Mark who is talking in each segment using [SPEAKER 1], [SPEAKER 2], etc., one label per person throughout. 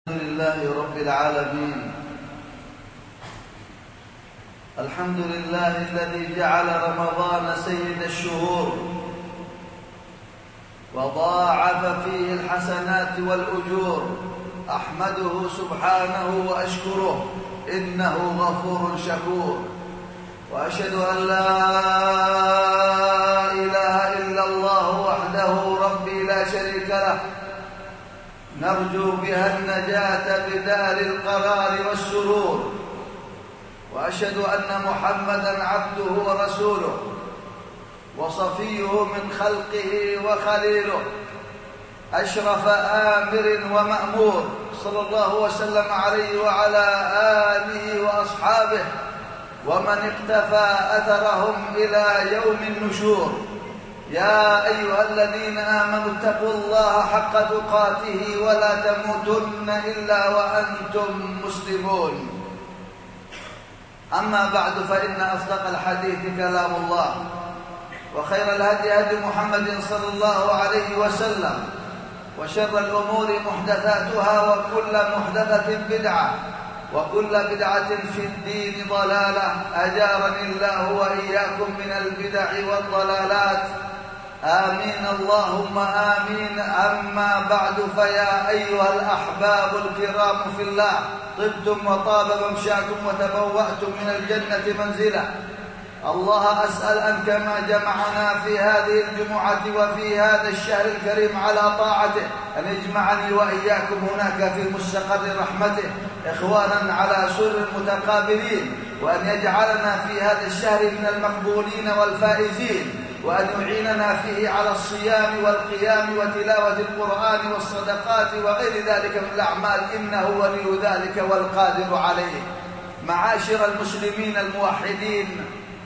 [SPEAKER 1] لله رب العالمين. الحمد لله الذي جعل رمضان سيد الشهور وضاعف فيه الحسنات والأجور. أحمده سبحانه وأشكره، إنه غفور شكور. وأشهد أن لا إله إلا الله وحده ربي لا شريك له، نرجو بها النجاة بدار القرار والسرور. وأشهد أن محمدًا عبده ورسوله وصفيه من خلقه وخليله، أشرف آمر ومأمور، صلى الله وسلم عليه وعلى آله وأصحابه ومن اقتفى أثرهم إلى يوم النشور. يا أيها الذين آمنوا اتقوا الله حق تقاته ولا تموتن إلا وأنتم مسلمون. أما بعد، فإن أصدق الحديث كلام الله، وخير الهدي هدي محمد صلى الله عليه وسلم، وشر الأمور محدثاتها، وكل محدثة بدعة، وكل بدعة في الدين ضلالة. أجارني الله وإياكم من البدع والضلالات، آمين اللهم آمين. أما بعد، فيا أيها الأحباب الكرام في الله، طبتم وطاب ممشاكم وتبوأتم من الجنة منزلا. الله أسأل أن كما جمعنا في هذه الجمعة وفي هذا الشهر الكريم على طاعته، أن يجمعني وإياكم هناك في مستقر رحمته إخوانا على سرر متقابلين، وأن يجعلنا في هذا الشهر من المقبولين والفائزين، وأن يعيننا فيه على الصيام والقيام وتلاوة القرآن والصدقات وغير ذلك من الأعمال، إنه ولي ذلك والقادر عليه. معاشر المسلمين الموحدين،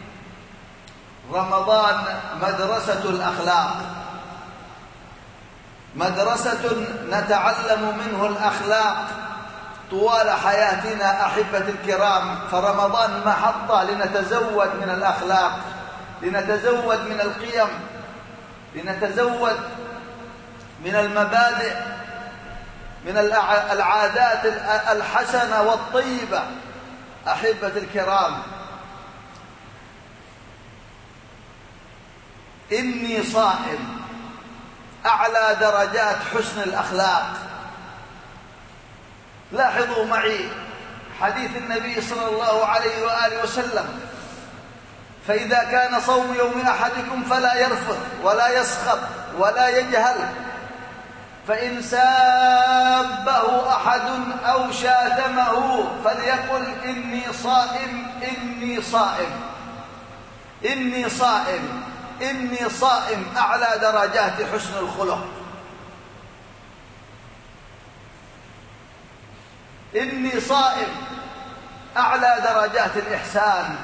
[SPEAKER 1] رمضان مدرسة الأخلاق، مدرسة نتعلم منه الأخلاق طوال حياتنا أحبة الكرام. فرمضان محطة لنتزود من الأخلاق، لنتزود من القيم، لنتزود من المبادئ، من العادات الحسنة والطيبة. أحبة الكرام، إني صائم، أعلى درجات حسن الأخلاق. لاحظوا معي حديث النبي صلى الله عليه وآله وسلم: فإذا كان صوم يوم أحدكم فلا يرفث ولا يسخط ولا يجهل، فإن سابه أحد أو شاتمه فليقل إني صائم إني صائم إني صائم إني صائم. أعلى درجات حسن الخلق. إني صائم أعلى درجات الإحسان،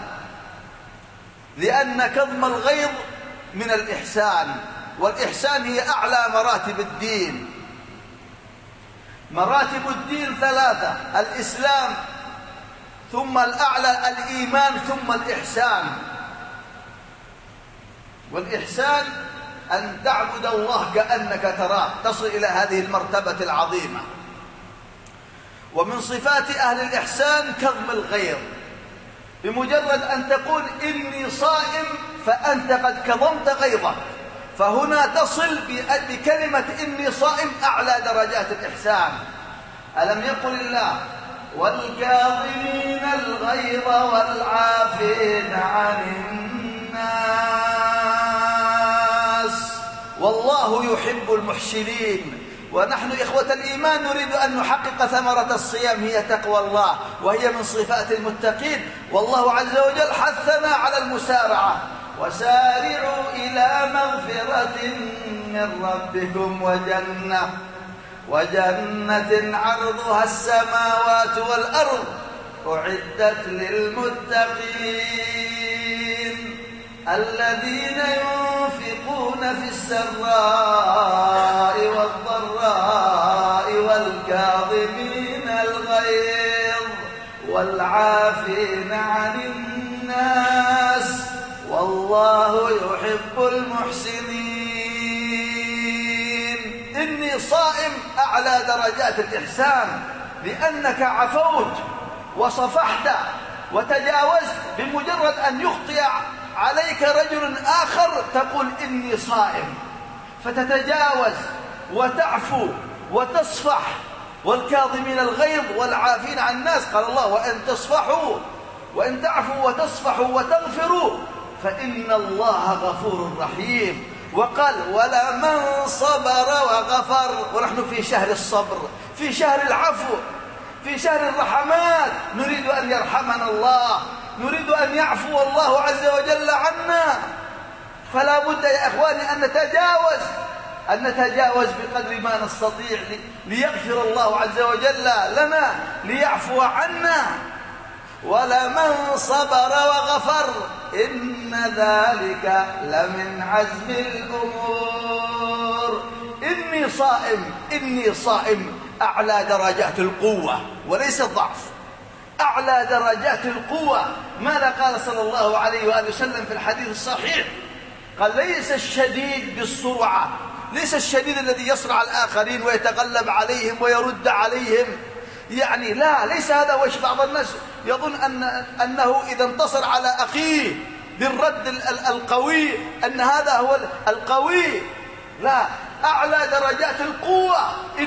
[SPEAKER 1] لأن كظم الغيظ من الإحسان، والإحسان هي أعلى مراتب الدين. مراتب الدين ثلاثة: الإسلام، ثم الأعلى الإيمان، ثم الإحسان. والإحسان أن تعبد الله كأنك تراه، تصل إلى هذه المرتبة العظيمة. ومن صفات أهل الإحسان كظم الغيظ. بمجرد أن تقول إني صائم فأنت قد كظمت غيظك، فهنا تصل بكلمة إني صائم أعلى درجات الإحسان. ألم يقل الله: والكاظمين الغيظ والعافين عن الناس والله يحب المحسنين. ونحن إخوة الإيمان نريد أن نحقق ثمرة الصيام، هي تقوى الله، وهي من صفات المتقين. والله عز وجل حثنا على المسارعة: وسارعوا إلى مغفرة من ربكم وجنة عرضها السماوات والأرض أعدت للمتقين الذين ينفقون في السراء والضراء والكاظمين الغيظ والعافين عن الناس والله يحب المحسنين. إني صائم أعلى درجات الإحسان. لأنك عفوت وصفحت وتجاوزت. بمجرد أن يخطئ عليك رجل آخر تقول إني صائم، فتتجاوز وتعفو وتصفح. والكاظمين الغيظ والعافين عن الناس، قال الله وإن تعفوا وتصفحوا وتغفروا فإن الله غفور رحيم. وقال ولمن صبر وغفر. ونحن في شهر الصبر، في شهر العفو، في شهر الرحمات. نريد أن يرحمنا الله، نريد أن يعفو الله عز وجل عنا. فلا بد يا إخواني أن نتجاوز بقدر ما نستطيع ليغفر الله عز وجل لنا، ليعفو عنا. ولمن صبر وغفر إن ذلك لمن عزم الأمور. إني صائم أعلى درجات القوة وليس الضعف، أعلى درجات القوة. ماذا قال صلى الله عليه وآله وسلم في الحديث الصحيح؟ قال ليس الشديد بالسرعة، ليس الشديد الذي يصرع الآخرين ويتغلب عليهم ويرد عليهم، يعني لا، ليس هذا. وش بعض الناس يظن أنه إذا انتصر على أخيه بالرد القوي أن هذا هو القوي. لا، أعلى درجات القوة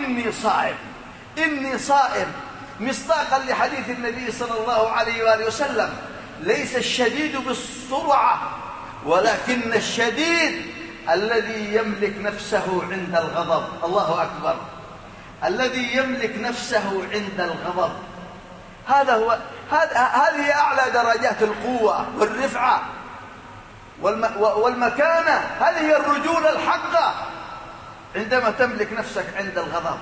[SPEAKER 1] إني صائم، مصداقا لحديث النبي صلى الله عليه وآله وسلم: ليس الشديد بالسرعة ولكن الشديد الذي يملك نفسه عند الغضب. الله أكبر، الذي يملك نفسه عند الغضب. هذه أعلى درجات القوة والرفعة والمكانة. هذه هي الرجولة الحقة عندما تملك نفسك عند الغضب.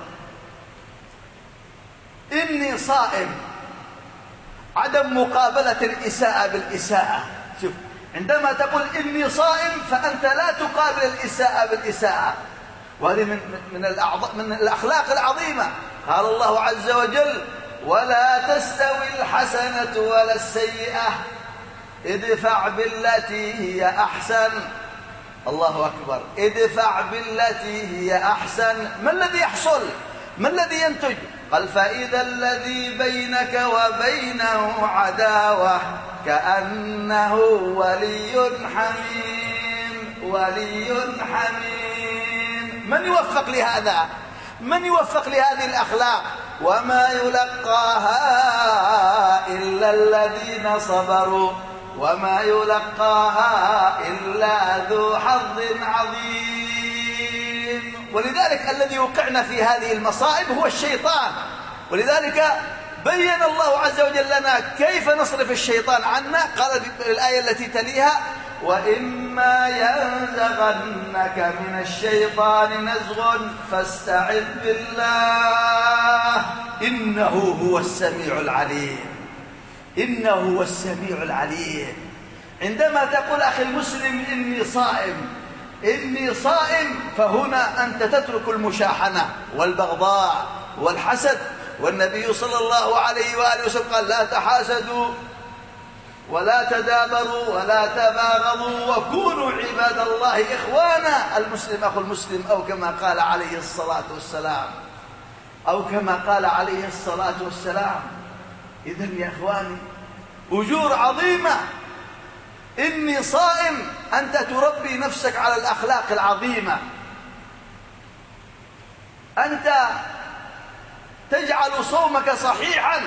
[SPEAKER 1] إني صائم، عدم مقابلة الإساءة بالإساءة. شوف، عندما تقول إني صائم فأنت لا تقابل الإساءة بالإساءة، وهذه من الأخلاق العظيمة. قال الله عز وجل: ولا تستوي الحسنة ولا السيئة ادفع بالتي هي أحسن. الله أكبر، ادفع بالتي هي أحسن. ما الذي يحصل؟ ما الذي ينتج؟ قال: فإذا الذي بينك وبينه عداوة كأنه ولي حميم. من يوفق لهذا؟ من يوفق لهذه الأخلاق؟ وما يلقاها إلا الذين صبروا وما يلقاها إلا ذو حظ عظيم. ولذلك الذي يوقعنا في هذه المصائب هو الشيطان. ولذلك بين الله عز وجل لنا كيف نصرف الشيطان عنا. قال في الآية التي تليها: وإما ينزغنك من الشيطان نزغ فاستعذ بالله إنه هو السميع العليم. عندما تقول أخي المسلم إني صائم فهنا أنت تترك المشاحنة والبغضاء والحسد. والنبي صلى الله عليه وآله وسلم قال: لا تحاسدوا ولا تدابروا ولا تباغضوا وكونوا عباد الله إخوانا. المسلم أخو المسلم، أو كما قال عليه الصلاة والسلام. إذن يا إخواني أجور عظيمة. إني صائم، أنت تربي نفسك على الأخلاق العظيمة، أنت تجعل صومك صحيحا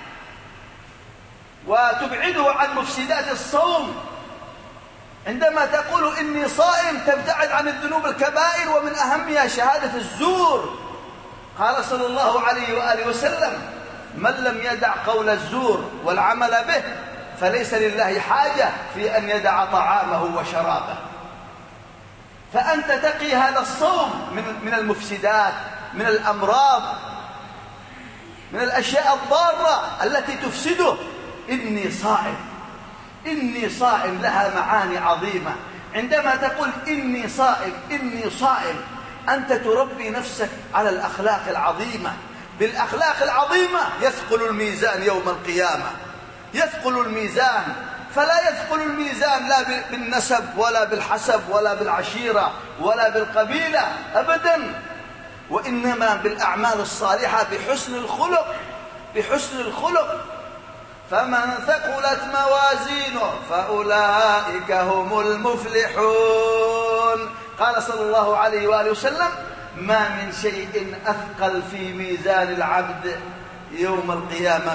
[SPEAKER 1] وتبعده عن مفسدات الصوم. عندما تقول إني صائم تبتعد عن الذنوب الكبائر، ومن أهمها شهادة الزور. قال صلى الله عليه وآله وسلم: من لم يدع قول الزور والعمل به فليس لله حاجة في أن يدع طعامه وشرابه. فأنت تقي هذا الصوم من المفسدات، من الأمراض، من الأشياء الضارة التي تفسده. إني صائم لها معاني عظيمة. عندما تقول إني صائم أنت تربي نفسك على الأخلاق العظيمة. بالأخلاق العظيمة يثقل الميزان يوم القيامة، يثقل الميزان. فلا يثقل الميزان لا بالنسب ولا بالحسب ولا بالعشيرة ولا بالقبيلة أبدا، وإنما بالأعمال الصالحة بحسن الخلق. فمن ثقلت موازينه فأولئك هم المفلحون. قال صلى الله عليه وآله وسلم: ما من شيء أثقل في ميزان العبد يوم القيامة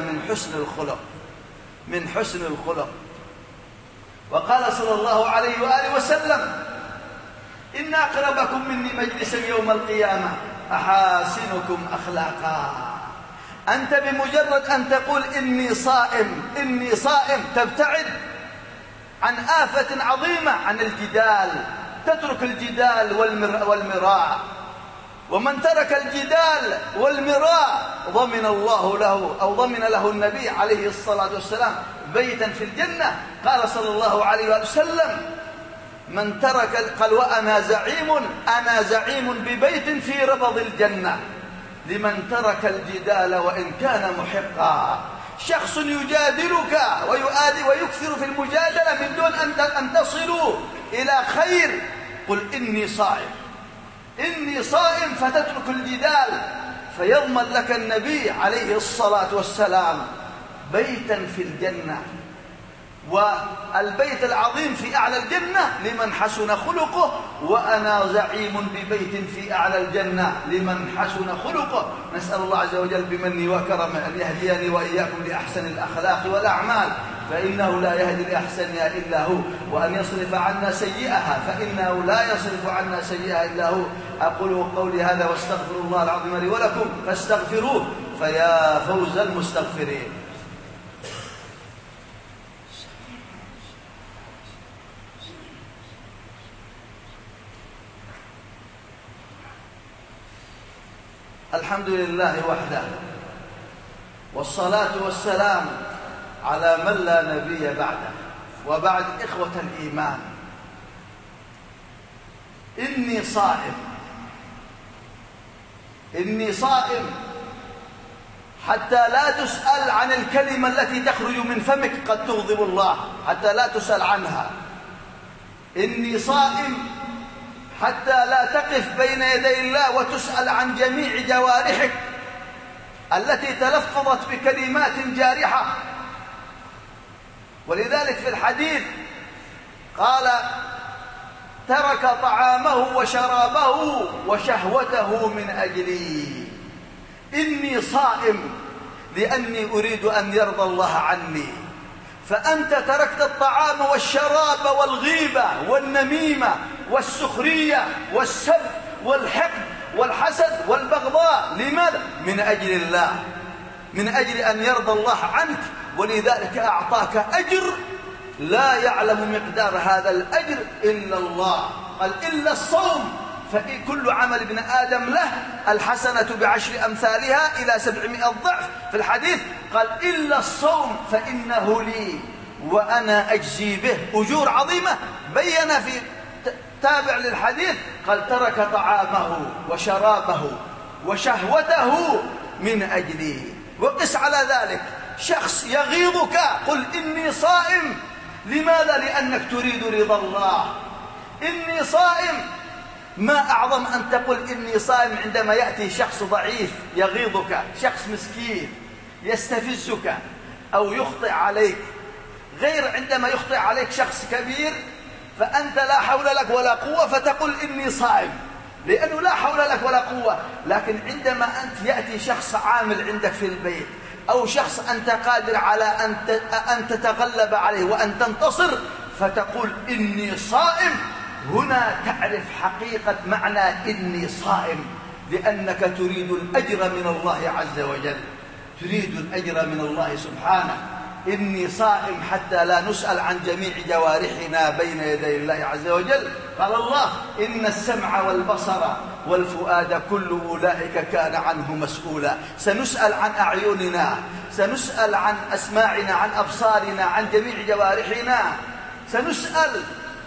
[SPEAKER 1] من حسن الخلق. وقال صلى الله عليه وآله وسلم: إن أقربكم مني مجلسا يوم القيامة أحاسنكم أخلاقا. أنت بمجرد أن تقول إني صائم تبتعد عن آفة عظيمة، عن الجدال، تترك الجدال والمراء. ومن ترك الجدال والمراء ضمن الله له، أو ضمن له النبي عليه الصلاة والسلام، بيتا في الجنة. قال صلى الله عليه وسلم: من ترك، قال: وأنا زعيم ببيت في ربض الجنة لمن ترك الجدال وإن كان محقا. شخص يجادلك ويكثر في المجادلة من دون أن تصلوا إلى خير، قل إني صائم فتترك الجدال، فيضمن لك النبي عليه الصلاة والسلام بيتا في الجنة. والبيت العظيم في أعلى الجنة لمن حسن خلقه، وأنا زعيم ببيت في أعلى الجنة لمن حسن خلقه. نسأل الله عز وجل بمنه وكرمه أن يهديني وإياكم لأحسن الأخلاق والأعمال، فإنه لا يهدي لأحسنها إلا هو، وأن يصرف عنا سيئها، فإنه لا يصرف عنا سيئها إلا هو. أقول قولي هذا واستغفر الله العظيم لي ولكم فاستغفروه، فيا فوز المستغفرين. الحمد لله وحده، والصلاة والسلام على من لا نبي بعده. وبعد، إخوة الإيمان، إني صائم حتى لا تسأل عن الكلمة التي تخرج من فمك، قد تغضب الله، حتى لا تسأل عنها. إني صائم حتى لا تقف بين يدي الله وتسأل عن جميع جوارحك التي تلفظت بكلمات جارحة. ولذلك في الحديث قال: ترك طعامه وشرابه وشهوته من أجلي. إني صائم لأني أريد أن يرضى الله عني. فأنت تركت الطعام والشراب والغيبة والنميمة والسخرية والسب والحقد والحسد والبغضاء. لماذا؟ من أجل الله، من أجل أن يرضى الله عنك. ولذلك أعطاك أجر لا يعلم مقدار هذا الأجر إلا الله. قال: إلا الصوم فكل عمل ابن آدم له الحسنة بعشر أمثالها إلى 700 ضعف. في الحديث قال: إلا الصوم فإنه لي وأنا أجزي به، أجور عظيمة. بين في تابع للحديث قال: ترك طعامه وشرابه وشهوته من أجلي. وقس على ذلك شخص يغيظك، قل: إني صائم. لماذا؟ لأنك تريد رضا الله. إني صائم. ما أعظم أن تقول إني صائم عندما يأتي شخص ضعيف يغيظك، شخص مسكين يستفزك أو يخطئ عليك، غير عندما يخطئ عليك شخص كبير فأنت لا حول لك ولا قوة فتقول إني صائم، لأنه لا حول لك ولا قوة. لكن عندما أنت يأتي شخص عامل عندك في البيت، أو شخص أنت قادر على أن تتغلب عليه وأن تنتصر، فتقول إني صائم. هنا تعرف حقيقة معنى إني صائم، لأنك تريد الأجر من الله عز وجل، تريد الأجر من الله سبحانه. إني صائم حتى لا نسأل عن جميع جوارحنا بين يدي الله عز وجل. قال الله: إن السمع والبصر والفؤاد كل أولئك كان عنه مسؤولا. سنسأل عن أعيننا، سنسأل عن أسماعنا، عن أبصارنا، عن جميع جوارحنا. سنسأل: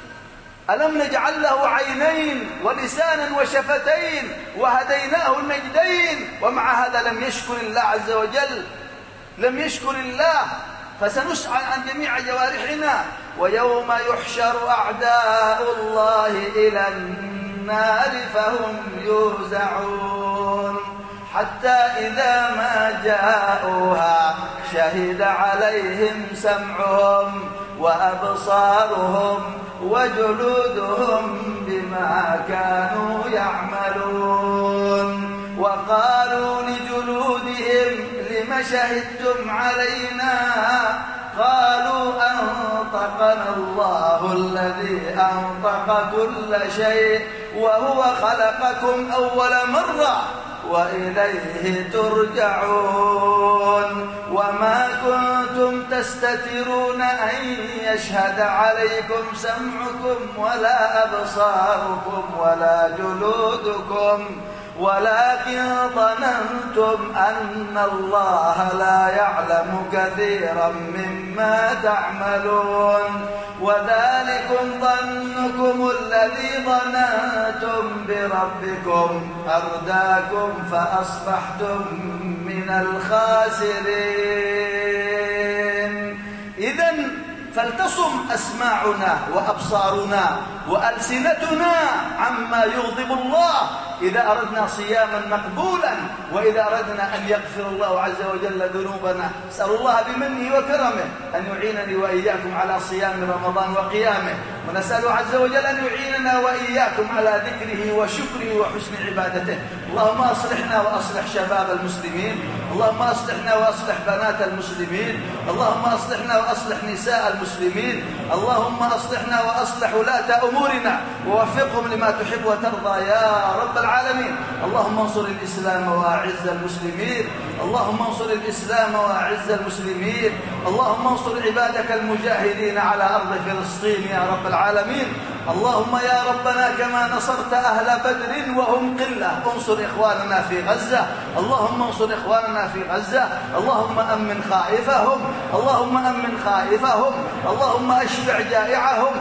[SPEAKER 1] ألم نجعل له عينين ولسانا وشفتين وهديناه النجدين؟ ومع هذا لم يشكر الله عز وجل، لم يشكر الله. فسنسأل عن جميع جوارحنا. ويوم يحشر أعداء الله إلى النار النار فهم يوزعون حتى إذا ما جاءوها شهد عليهم سمعهم وأبصارهم وجلودهم بما كانوا يعملون وقالوا لجلودهم لم شهدتم علينا قالوا أنطقنا الله الذي أنطق كل شيء وهو خلقكم أول مرة وإليه ترجعون وما كنتم تستترون أن يشهد عليكم سمعكم ولا أبصاركم ولا جلودكم ولكن ظننتم أن الله لا يعلم كثيرا مما تعملون وذلكم ظنكم الذي ظننتم بربكم أرداكم فأصبحتم من الخاسرين. إذن فلتصم أسماعنا وأبصارنا وألسنتنا عما يغضب الله إذا أردنا صياما مقبولا وإذا أردنا أن يغفر الله عز وجل ذنوبنا. أسأل الله بمنه وكرمه أن يعينني وإياكم على صيام رمضان وقيامه ونسأله عز وجل أن يعيننا وإياكم على ذكره وشكره وحسن عبادته. اللهم أصلحنا وأصلح شباب المسلمين، اللهم أصلحنا وأصلح بنات المسلمين، اللهم أصلحنا وأصلح نساء المسلمين، اللهم أصلحنا وأصلح ولاة أمورنا ووفقهم لما تحب وترضى يا رب العالمين. اللهم انصر الإسلام وأعز المسلمين، اللهم انصر الإسلام وأعز المسلمين، اللهم انصر عبادك المجاهدين على أرض فلسطين يا رب العالمين. اللهم يا ربنا كما نصرت أهل بدر وهم قلة انصر إخواننا في غزة، اللهم انصر إخواننا في غزة، اللهم أمن خائفهم، اللهم أمن خائفهم، اللهم أشبع جائعهم،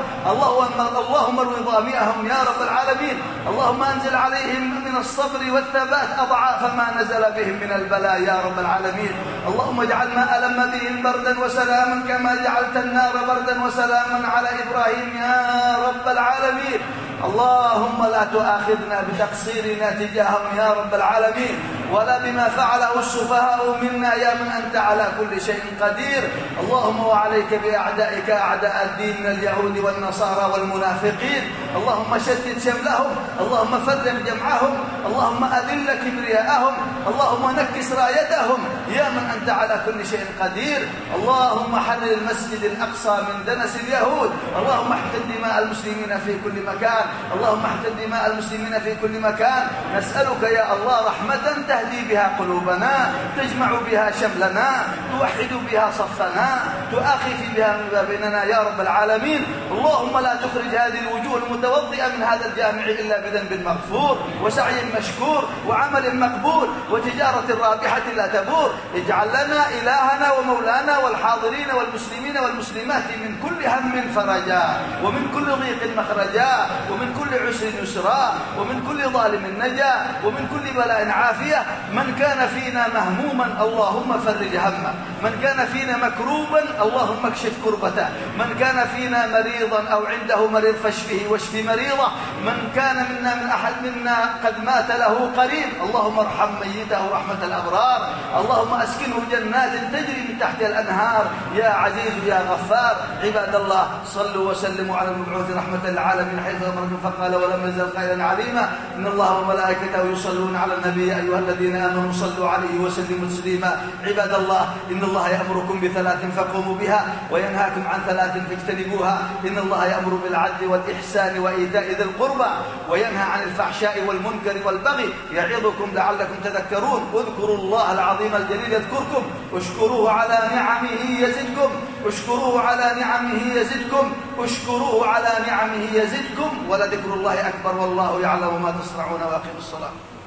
[SPEAKER 1] اللهم ارو ظامئهم يا رب العالمين. اللهم أنزل عليهم من الصبر والثبات أضعاف ما نزل بهم من البلاء يا رب العالمين. اللهم اجعل ما ألم بهم بردا وسلاما كما جعلت النار بردا وسلاما على إبراهيم يا رب العالمين. اللهم لا تؤاخذنا بتقصيرنا تجاههم يا رب العالمين ولا بما فعله السفهاء منا يا من أنت على كل شيء قدير. اللهم وعليك بأعدائك أعداء الدين من اليهود والنصارى والمنافقين، اللهم شتت شملهم، اللهم فرق جمعهم، اللهم أذل كبرياءهم، اللهم نكس رايتهم يا من أنت على كل شيء قدير. اللهم حرر المسجد الأقصى من دنس اليهود، اللهم احقن دماء المسلمين في كل مكان، اللهم احقن دماء المسلمين في كل مكان. نسألك يا الله رحمة تهدي بها قلوبنا، تجمع بها شملنا، توحد بها صفنا، تؤاخي بها بيننا يا رب العالمين. اللهم لا تخرج هذه الوجوه المتوضئة من هذا الجامع إلا بذنب مغفور وسعي مشكور وعمل مقبول وتجارة رابحة لا تبور. اجعل لنا إلهنا ومولانا والحاضرين والمسلمين والمسلمات من كل هم فرجا ومن كل ضيق مخرجا ومن كل عسر يسرا ومن كل ظالم نجا ومن كل بلاء عافية. من كان فينا مهموما اللهم فرج همه، من كان فينا مكروبا اللهم اكشف كربته، من كان فينا مريضا أو عنده مريض فاشفه واشف مريضه، من كان من أحد منا قد مات له قريب اللهم ارحم ميته رحمة الأبرار، اللهم أسكنه جنات تجري من تحت الأنهار يا عزيز يا غفار. عباد الله صلوا وسلموا على المبعوث رحمة للعالمين حيث أمركم فقال ولم يزل قائلا عليما إن الله وملائكته يصلون على النبي يا أيها الذين آمنوا صلوا عليه وسلموا تسليما. عباد الله إن الله يأمركم بثلاث فقوموا بها وينهاكم عن ثلاث فاجتنبوها. إن الله يأمر بالعدل والإحسان وإيتاء ذي القربى وينهى عن الفحشاء والمنكر والبغي يعظكم لعلكم تذكرون. اذكروا الله العظيم الجليل يذكركم واشكروه على نعمه يزدكم، اشكروه على نعمه يزدكم، اشكروه على نعمه يزدكم ولذكر الله أكبر والله يعلم ما تصنعون. وأقيموا الصلاة.